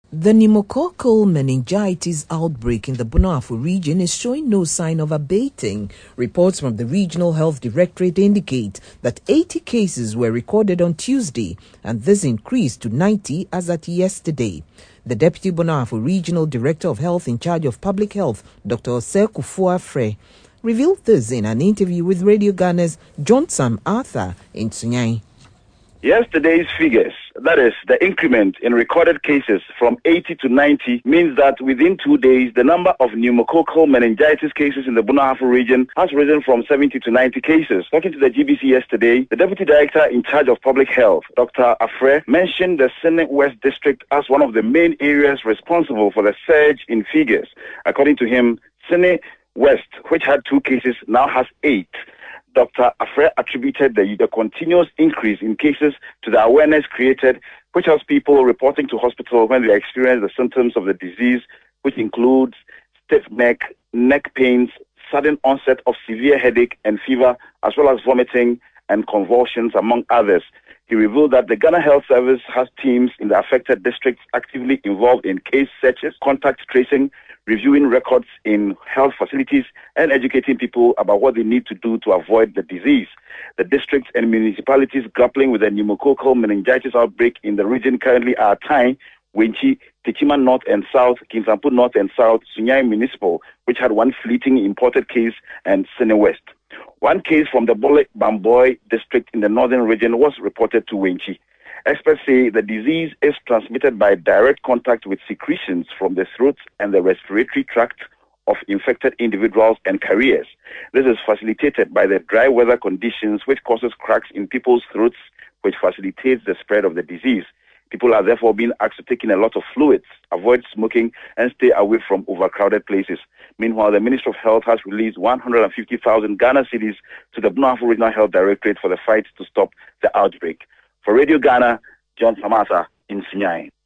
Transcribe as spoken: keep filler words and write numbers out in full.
The pneumococcal meningitis outbreak in the Bono-Afo region is showing no sign of abating. Reports from the Regional Health Directorate indicate that eighty cases were recorded on Tuesday, and this increased to ninety as at yesterday. The Deputy Bono-Afo Regional Director of Health in charge of Public Health, Doctor Osei Kufuor-Afreh, revealed this in an interview with Radio Ghana's John Sam Arthur in Sunyani. Yesterday's figures, that is, the increment in recorded cases from eighty to ninety, means that within two days, the number of pneumococcal meningitis cases in the Bono-Afo region has risen from seventy to ninety cases. Talking to the G B C yesterday, the Deputy Director in charge of Public Health, Doctor Afreh, mentioned the Sene West District as one of the main areas responsible for the surge in figures. According to him, Sene West, which had two cases, now has eight. Doctor Afreh attributed the, the continuous increase in cases to the awareness created, which has people reporting to hospital when they experience the symptoms of the disease, which includes stiff neck, neck pains, sudden onset of severe headache and fever, as well as vomiting and convulsions, among others. He revealed that the Ghana Health Service has teams in the affected districts actively involved in case searches, contact tracing, reviewing records in health facilities, and educating people about what they need to do to avoid the disease. The districts and municipalities grappling with the pneumococcal meningitis outbreak in the region currently are Tai, Wenchi, Techiman North and South, Kintampo North and South, Sunyani Municipal, which had one fleeting imported case, and Sene West. One case from the Bole Bamboy district in the northern region was reported to Wenchi. Experts say the disease is transmitted by direct contact with secretions from the throat and the respiratory tract of infected individuals and carriers. This is facilitated by the dry weather conditions, which causes cracks in people's throats, which facilitates the spread of the disease. People are therefore being asked to take in a lot of fluids, avoid smoking, and stay away from overcrowded places. Meanwhile, the Ministry of Health has released one hundred fifty thousand Ghana cedis to the Bono-Afo Regional Health Directorate for the fight to stop the outbreak. For Radio Ghana, John Samasa in Sunyani.